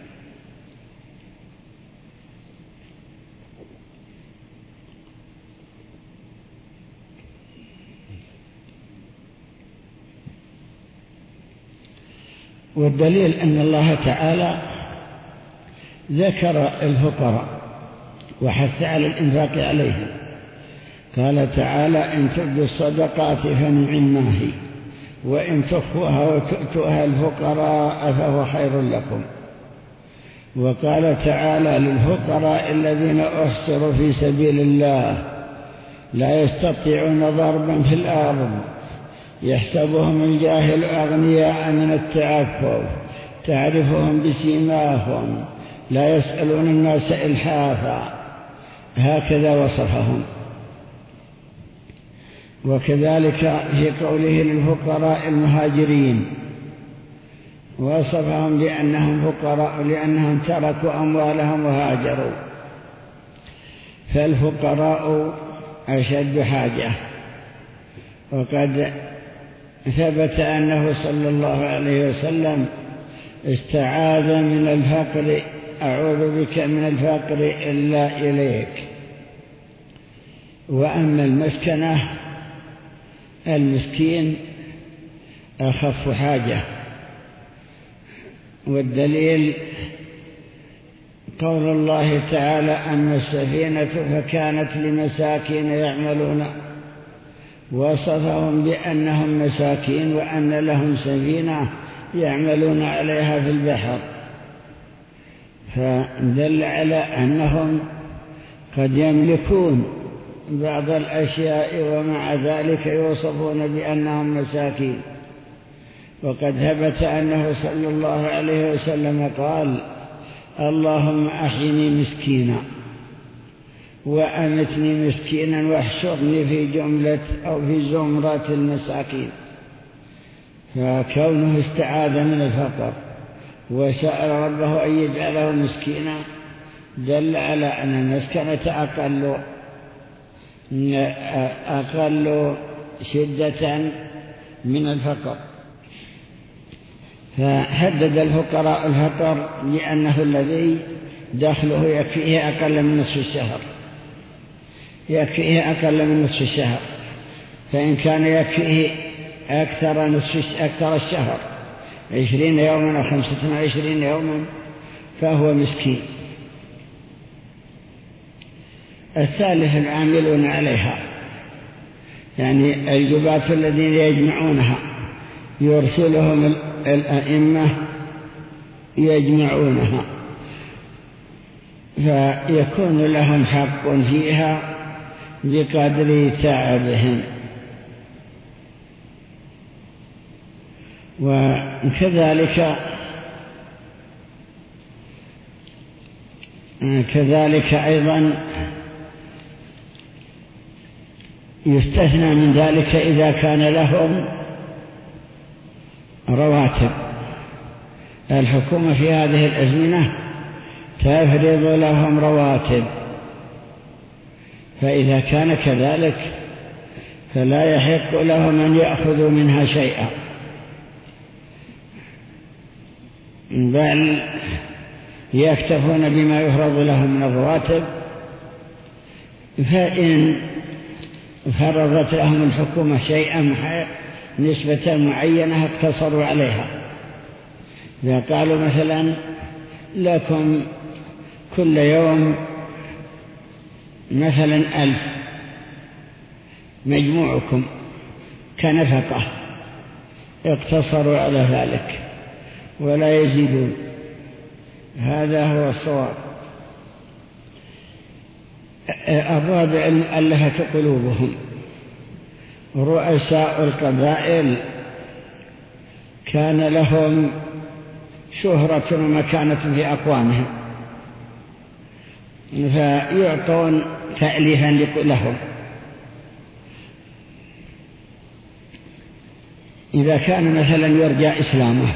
والدليل أن الله تعالى ذكر الفقراء وحث على الإنفاق عليهم، قال تعالى: إن تبدوا الصدقات فنعما هي، وإن تخفوها وتؤتوها الفقراء فهو خير لكم. وقال تعالى: للفقراء الذين أحصروا في سبيل الله لا يستطيعون ضربا في الأرض يحسبهم الجاهل أغنياء من التعفف تعرفهم بسيماهم لا يسألون الناس إلحافا، هكذا وصفهم. وكذلك في قوله للفقراء المهاجرين وصفهم بأنهم فقراء لأنهم تركوا أموالهم وهاجروا، فالفقراء أشد حاجة وقد ثبت أنه صلى الله عليه وسلم استعاذ من الفقر: أعوذ بك من الفقر إلا إليك. وأما المسكنة، المسكين أخف حاجة، والدليل قول الله تعالى: أما السفينة فكانت لمساكين يعملون، وصفهم بأنهم مساكين وأن لهم سفينة يعملون عليها في البحر، فدل على أنهم قد يملكون بعض الأشياء ومع ذلك يوصفون بأنهم مساكين. وقد ثبت أنه صلى الله عليه وسلم قال: اللهم أحيني مسكينا وأمتني مسكينا واحشرني في جملة أو في زمرة المساكين. فكونه استعاذ من الفقر وسأل ربه أن يجعله مسكينا دل على أن المسكنة أقل شدة من الفقر. فحدد الفقراء الفقر لأنه الذي دخله يكفيه أقل من نصف الشهر، يكفيه أقل من نصف الشهر. فإن كان يكفيه أكثر الشهر 20 يوما أو 25 يوما فهو مسكين. الثالث العاملون عليها، يعني الجباة الذين يجمعونها، يرسلهم الأئمة يجمعونها، فيكون لهم حق فيها بقدر تعبهم. وكذلك أيضا يستثنى من ذلك إذا كان لهم رواتب. الحكومة في هذه الأزمنة تفرض لهم رواتب، فإذا كان كذلك فلا يحق لهم أن يأخذوا منها شيئا، بل يكتفون بما يفرض لهم من الرواتب. فإن فرضت لهم الحكومة شيئا نسبة معينة اقتصروا عليها. إذا قالوا مثلا لكم كل يوم مثلا 1000 مجموعكم كنفقة، اقتصروا على ذلك ولا يزيدون. هذا هو الصواب. الرابع المؤلفة قلوبهم. رؤساء القبائل كان لهم شهرة ومكانة في أقوامهم، فيعطون تأليفا لهم. إذا كان مثلا يرجى إسلامه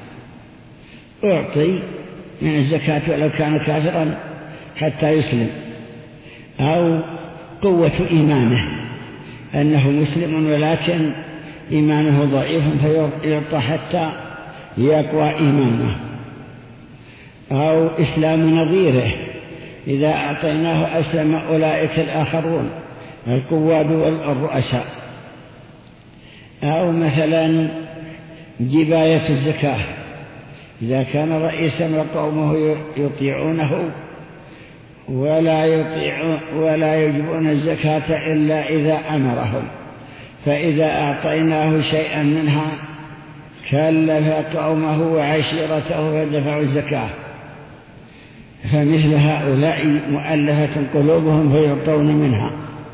أعطي من الزكاة ولو كان كافرا حتى يسلم، أو قوة إيمانه أنه مسلم ولكن إيمانه ضعيف فيعطى حتى يقوى إيمانه، أو إسلام نظيره إذا أعطيناه أسلم أولئك الآخرون القواد والرؤساء، أو مثلا جباية الزكاة إذا كان رئيسا وقومه يطيعونه ولا يجبون الزكاة إلا إذا أمرهم، فإذا أعطيناه شيئا منها كلف قومه وعشيرته فدفعوا الزكاة. فمثل هؤلاء مؤلفة قلوبهم فيعطون منها.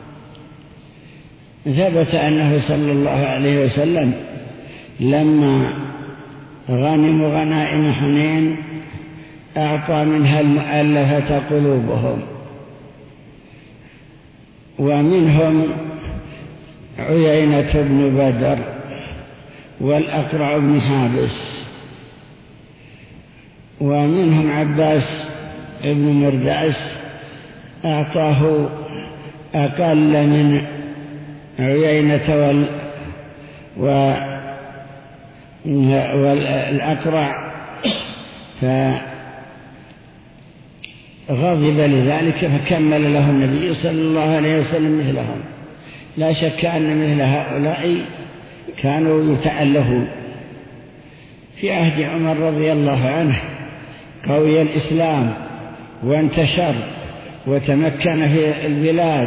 ثبت أنه صلى الله عليه وسلم لما غنموا غنائم حنين أعطى منها المؤلفة قلوبهم، ومنهم عيينة بن بدر والأقرع بن حابس، ومنهم عباس بن مرداس أعطاه أقل من عيينة والأقرع، فغضب لذلك فكمل له النبي صلى الله عليه وسلم مثلهم. لا شك أن مثل هؤلاء كانوا يتألهون. في عهد عمر رضي الله عنه قوي الإسلام وانتشر وتمكن في البلاد،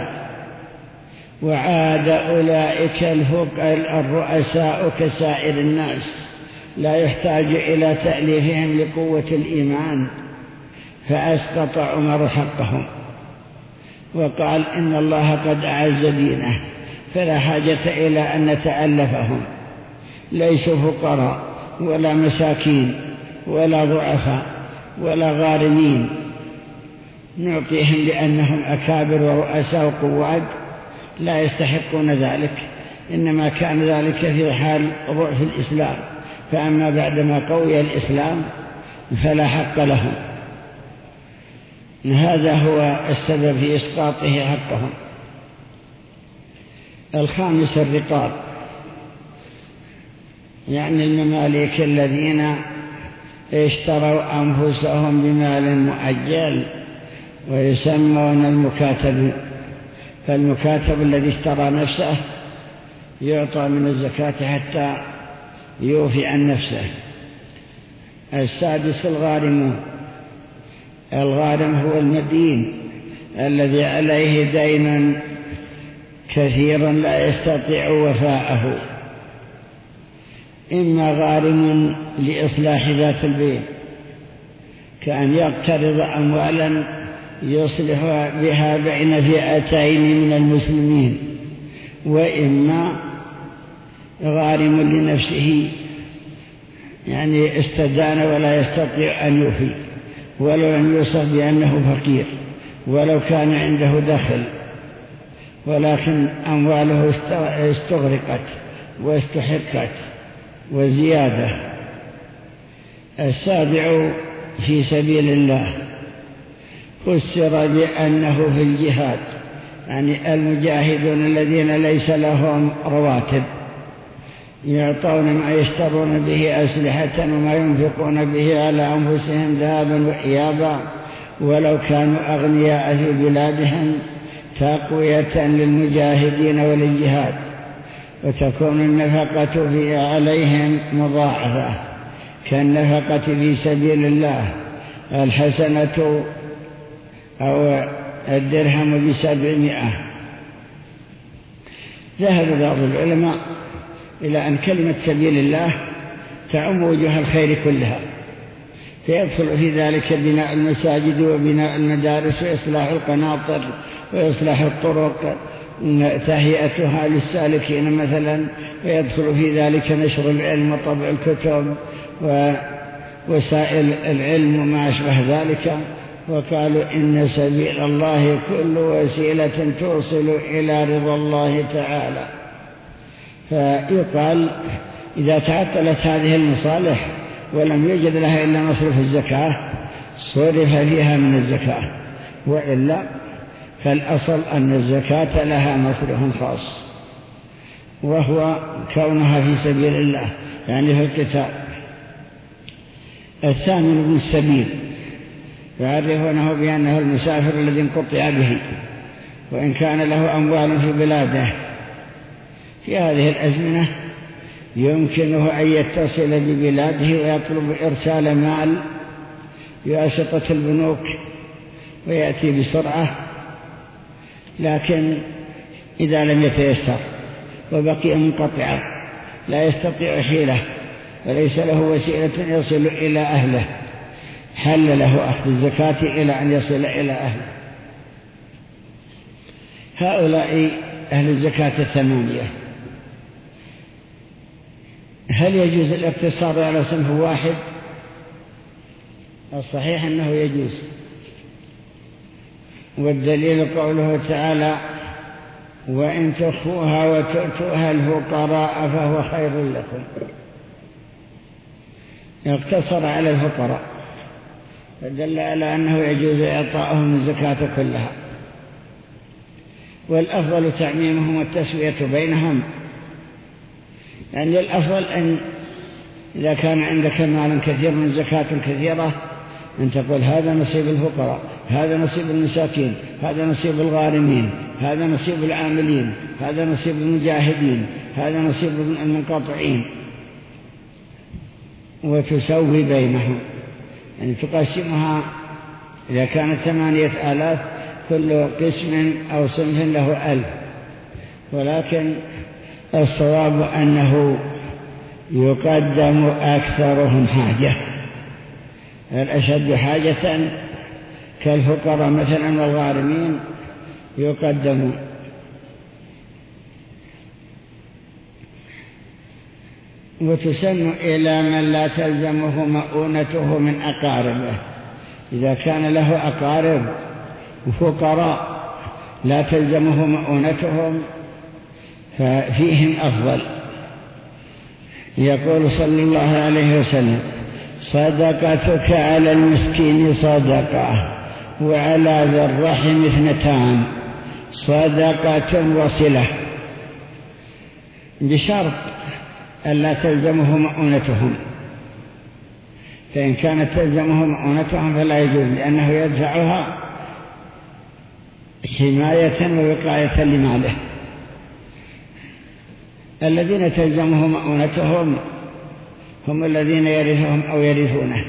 وعاد أولئك الرؤساء كسائر الناس، لا يحتاج إلى تأليفهم لقوة الإيمان، فأسقط عمر حقهم وقال إن الله قد أعز دينه فلا حاجة إلى أن نتألفهم، ليسوا فقراء ولا مساكين ولا ضعفاء ولا غارمين، نعطيهم لأنهم أكابر ورؤساء وقواد لا يستحقون ذلك، إنما كان ذلك في حال ضعف الإسلام، فأما بعدما قوي الإسلام فلا حق لهم. هذا هو السبب في إسقاطه حقهم. الخامس الرقاب، يعني المماليك الذين اشتروا أنفسهم بمال مؤجل ويسمون المكاتب، فالمكاتب الذي اشترى نفسه يعطى من الزكاة حتى يوفي عن نفسه. السادس الغارمون، الغارم هو المدين الذي عليه دين كثير لا يستطيع وفاءه، إما غارم لإصلاح ذات البين كأن يقترض أموالا يصلح بها بين فئتين من المسلمين، وإما غارم لنفسه يعني استدان ولا يستطيع أن يوفي ولو لم يوصف بأنه فقير ولو كان عنده دخل، ولكن أمواله استغرقت واستحقت وزيادة. السابع في سبيل الله فسر بأنه في الجهاد، يعني المجاهدون الذين ليس لهم رواتب يعطون ما يشترون به أسلحة وما ينفقون به على أنفسهم ذهبا وإيابا، ولو كانوا أغنياء في بلادهم تقوية للمجاهدين وللجهاد، وتكون النفقة عليهم مضاعفة كالنفقة في سبيل الله، الحسنة أو الدرهم ب700. ذهب بعض العلماء إلى أن كلمة سبيل الله تعم وجوه الخير كلها، فيدخل في ذلك بناء المساجد وبناء المدارس وإصلاح القناطر وإصلاح الطرق تهيئتها للسالكين مثلا، ويدخل في ذلك نشر العلم وطبع الكتب ووسائل العلم وما أشبه ذلك. وقالوا إن سبيل الله كل وسيلة توصل إلى رضا الله تعالى. فيقال إذا تعطلت هذه المصالح ولم يوجد لها إلا مصرف الزكاة صرف فيها من الزكاة، وإلا فالأصل أن الزكاة لها مصرف خاص، وهو كونها في سبيل الله يعني في القتال. الثامن ابن السبيل، يعرفونه بأنه المسافر الذي انقطع به وإن كان له أموال في بلاده. في هذه الأزمنة يمكنه أن يتصل ببلاده ويطلب إرسال مال بواسطة البنوك ويأتي بسرعة، لكن إذا لم يتيسر وبقي منقطعا لا يستطيع حيلة وليس له وسيلة يصل إلى أهله، حل له أخذ الزكاة إلى أن يصل إلى أهله. هؤلاء أهل الزكاة 8. هل يجوز الاقتصار على صنف واحد؟ الصحيح أنه يجوز، والدليل قوله تعالى وإن تخفوها وتؤتوها الفقراء فهو خير لكم. يقتصر على الفقراء فدل على أنه يجوز إعطاؤهم الزكاة كلها، والأفضل تعميمهم والتسوية بينهم، يعني الأفضل أن إذا كان عندك مال كثير من زكاة كثيرة أن تقول هذا نصيب الفقراء، هذا نصيب المساكين، هذا نصيب الغارمين، هذا نصيب العاملين، هذا نصيب المجاهدين، هذا نصيب المنقطعين، وتسوي بينهم، يعني تقسمها. إذا كانت 8,000 كل قسم أو صنف له 1,000، ولكن الصواب أنه يقدم أكثرهم حاجة، الأشد حاجة كالفقراء مثلا والغارمين يقدمون. وتسن إلى من لا تلزمه مؤونته من أقاربه، إذا كان له أقارب وفقراء لا تلزمه مؤونتهم ففيهم أفضل. يقول صلى الله عليه وسلم: صدقتك على المسكين صدقة، وعلى ذي الرحم 2، صدقة وصلة، بشرط ألا تلزمه مؤونتهم، فإن كانت تلزمه مؤونتهم فلا يجوز، لأنه يدفعها حماية ووقاية لماله. الذين تلزمه مؤونتهم هم الذين يرثهم أو يرثونه،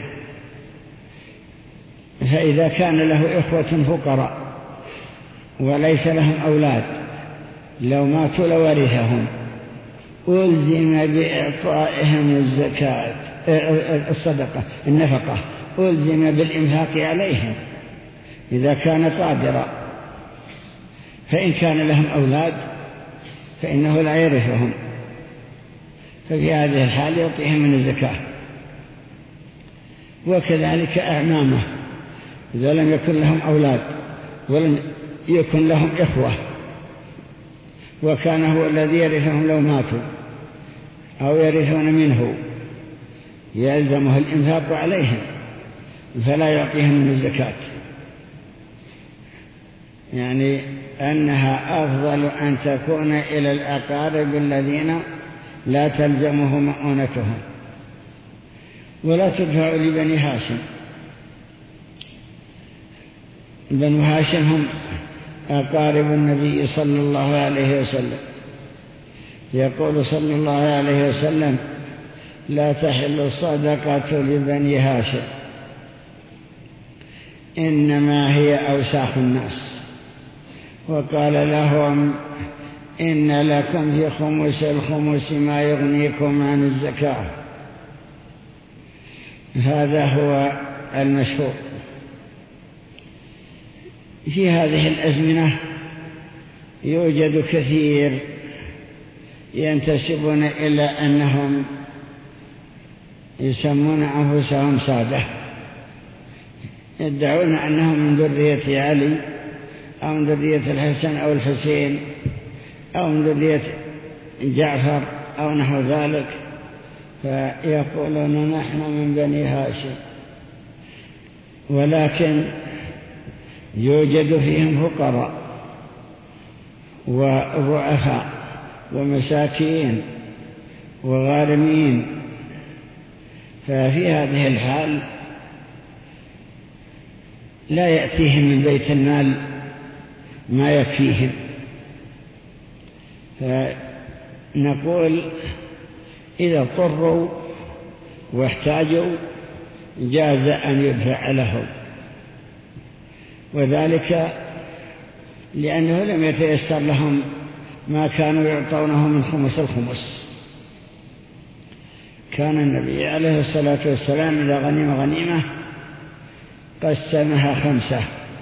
فإذا كان له إخوة فقراء وليس لهم أولاد لو ماتوا لورثهم، ألزم بإعطائهم الزكاة الصدقة النفقة، ألزم بالإنفاق عليهم إذا كان قادرا. فإن كان لهم أولاد فإنه لا يرثهم، ففي هذه الحال يعطيهم من الزكاة. وكذلك أعمامه إذا لم يكن لهم أولاد ولم يكن لهم إخوة وكان هو الذي يرثهم لو ماتوا أو يرثون منه، يلزمه الإنفاق عليهم فلا يعطيهم من الزكاة، يعني أنها أفضل أن تكون إلى الأقارب الذين لا تلزمه مؤونتهم. ولا تدفع لبني هاشم، بنو هاشم هم أقارب النبي صلى الله عليه وسلم. يقول صلى الله عليه وسلم: لا تحل الصدقة لبني هاشم، إنما هي أوساخ الناس. وقال لهم: إن لكم في خمس الخمس ما يغنيكم عن الزكاة. هذا هو المشهور. في هذه الأزمنة يوجد كثير ينتسبون إلى أنهم يسمون أنفسهم سادة، يدعون أنهم من ذرية علي أو من ذرية الحسن أو الحسين أو من ذرية جعفر أو نحو ذلك، فيقولون نحن من بني هاشم. ولكن يوجد فيهم فقراء وضعفاء ومساكين وغارمين، ففي هذه الحال لا يأتيهم من بيت المال ما يكفيهم، فنقول إذا اضطروا واحتاجوا جاز أن يدفع لهم، وذلك لأنه لم يتيسر لهم ما كانوا يعطونه من خمس الخمس. كان النبي عليه الصلاة والسلام إذا غنم غنيمة قسمها 5،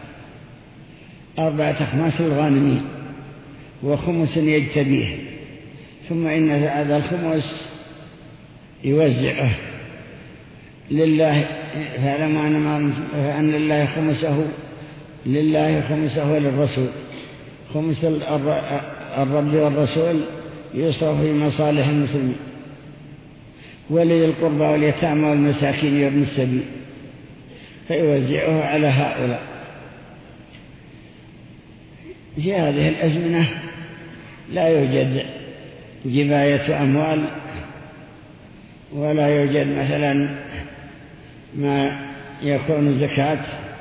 4 أخماس للغانمين وخمس يجتبيه، ثم إن هذا الخمس يوزعه لله. فاعلموا أن لله خمسه لله خمسه للرسول، خمس الرب والرسول يصرف في مصالح المسلمين، ولي القربى واليتامى والمساكين وابن السبيل، فيوزعه على هؤلاء. في هذه الأزمنة لا يوجد جباية أموال ولا يوجد مثلا ما يكون زكاة،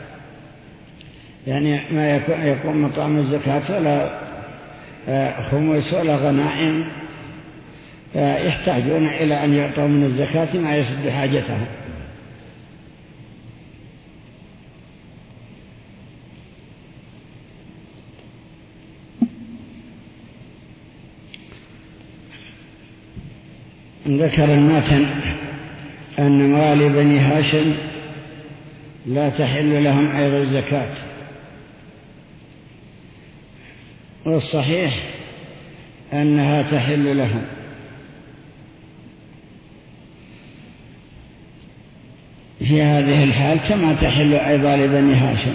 يعني ما يكون مقام الزكاة ولا خمس ولا غنائم، فيحتاجون إلى أن يعطوا من الزكاة ما يسد حاجتهم. ذكر الماتن أن موالي بني هاشم لا تحل لهم أيضا الزكاة، والصحيح أنها تحل لهم، في هذه الحال كما تحل أيضا لبني هاشم.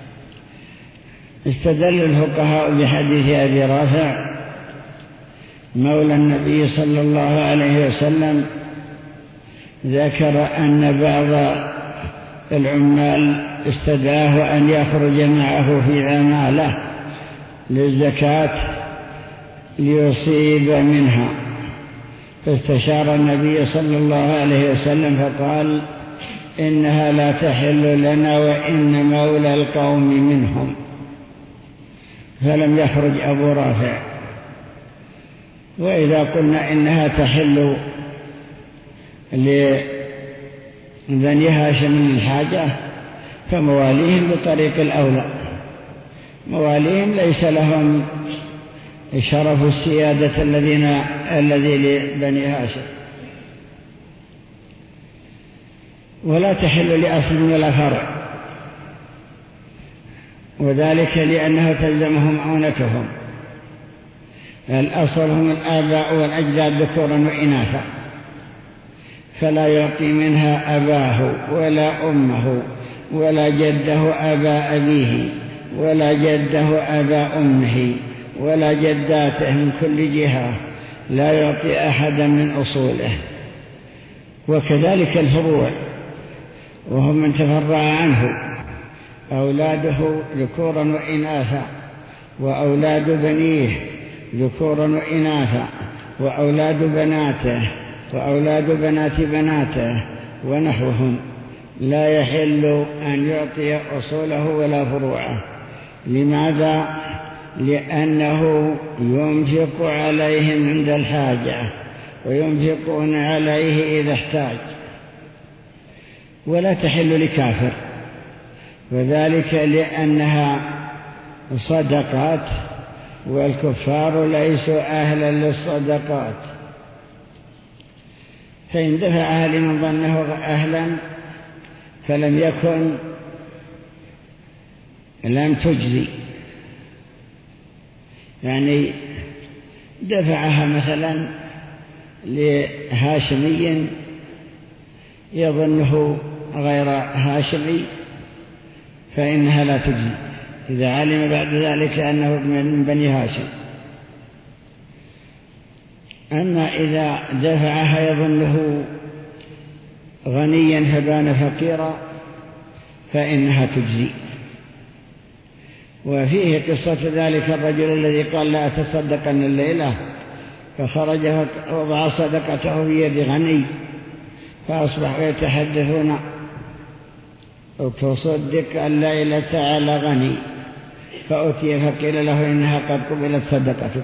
استدل الفقهاء بحديث أبي رافع مولى النبي صلى الله عليه وسلم، ذكر أن بعض العمال استدعاه أن يخرج معه في عماله للزكاة ليصيب منها، فاستشار النبي صلى الله عليه وسلم فقال: إنها لا تحل لنا وإن مولى القوم منهم، فلم يخرج أبو رافع. وإذا قلنا إنها تحل لبني هاشم من الحاجة فمواليهم بطريق الأولى، مواليهم ليس لهم شرف السيادة الذي لبني هاشم، ولا تحل لأصل ولا فرع، وذلك لأنها تلزمهم عونتهم. الأصل هم الآباء والأجداد ذكورا وإناثا، فلا يعطي منها أباه ولا أمه ولا جده أبا أبيه ولا جده أبا أمه ولا جداته من كل جهة، لا يعطي أحدا من أصوله. وكذلك الفروع، وهم من تفرع عنه أولاده ذكورا وإناثا، وأولاد بنيه ذكورا وإناثا، وأولاد بناته وأولاد بنات بناته ونحوهم، لا يحل أن يعطي أصوله ولا فروعه. لماذا؟ لأنه ينفق عليهم عند الحاجة وينفقون عليه إذا احتاج، ولا تحل لكافر، وذلك لأنها صدقات والكفار ليسوا أهلا للصدقات، فإن دفعها لمن ظنه أهلا فلم يكن لم تجزي. يعني دفعها مثلا لهاشمي يظنه غير هاشمي فإنها لا تجزي إذا علم بعد ذلك أنه من بني هاشم. أما إذا دفعها يظنه غنيا فبان فقيرا فإنها تجزي. وفيه قصة ذلك الرجل الذي قال: لا أتصدقن الليلة، فخرج ووضع صدقته في يد غني، فأصبحوا يتحدثون: تصدق الليلة على غني، فأتي فقيل له: إنها قد قبلت صدقتك.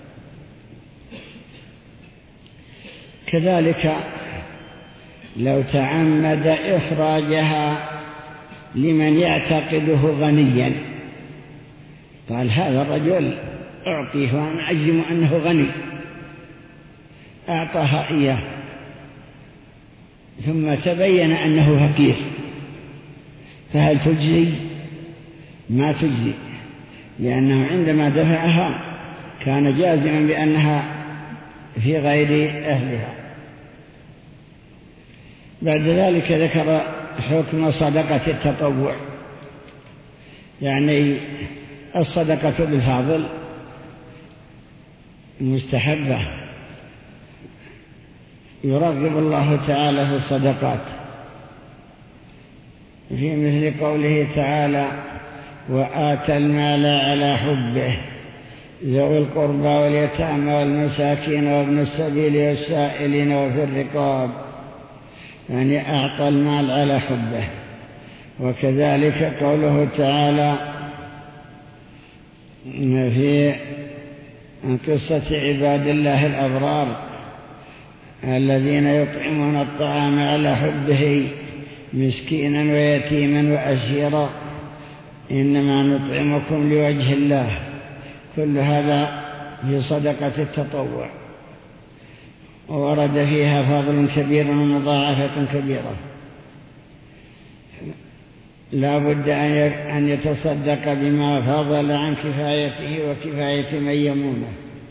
كذلك لو تعمد إخراجها لمن يعتقده غنيا، قال: هذا الرجل أعطيه وأنا أجزم أنه غني، أعطاها إياه، ثم تبين أنه فقير، فهل تجزي؟ ما تجزي، لأنه عندما دفعها كان جازما بأنها في غير أهلها. بعد ذلك ذكر حكم صدقة التطوع، يعني الصدقة بالفاضل مستحبة، يرغب الله تعالى في الصدقات، في مثل قوله تعالى: وآتى المال على حبه ذوي القربى واليتامى والمساكين وابن السبيل والسائلين وفي الرقاب يعني أعطى المال على حبه. وكذلك قوله تعالى في قصة عباد الله الأبرار الذين يطعمون الطعام على حبه مسكينا ويتيما وأسيرا إنما نطعمكم لوجه الله. كل هذا في صدقة التطوع، ورد فيها فضل كبير ومضاعفة كبيرة. لا بد أن يتصدق بما فضل عن كفايته وكفاية من يمونه،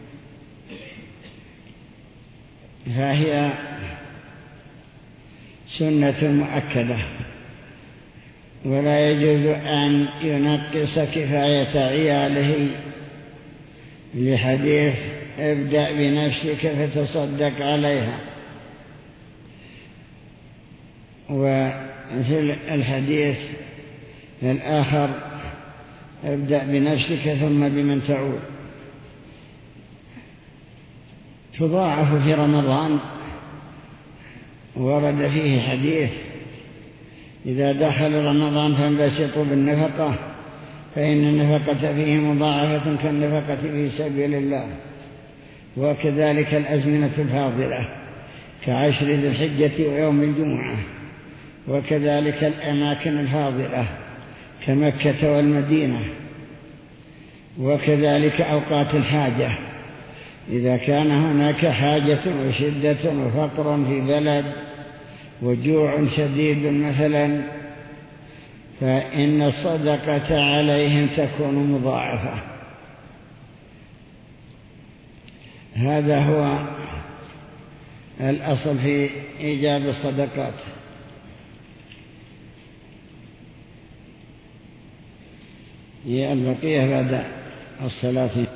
فهي سنة مؤكدة، ولا يجوز أن ينقص كفاية عياله لحديث ابدأ بنفسك فتصدق عليها. وفي الحديث الآخر ابدأ بنفسك ثم بمن تعود. تضاعف في رمضان، ورد فيه حديث إذا دخل رمضان فانبسطوا بالنفقة فإن النفقة فيه مضاعفة كالنفقة في سبيل الله. وكذلك الأزمنة الفاضلة كعشر ذي الحجة ويوم الجمعة، وكذلك الأماكن الفاضلة كمكة والمدينة، وكذلك أوقات الحاجة إذا كان هناك حاجة وشدة وفقر في بلد وجوع شديد مثلا، فإن الصدقة عليهم تكون مضاعفة. هذا هو الأصل في إيجاب الصدقات. هي البقية بعد الصلاة.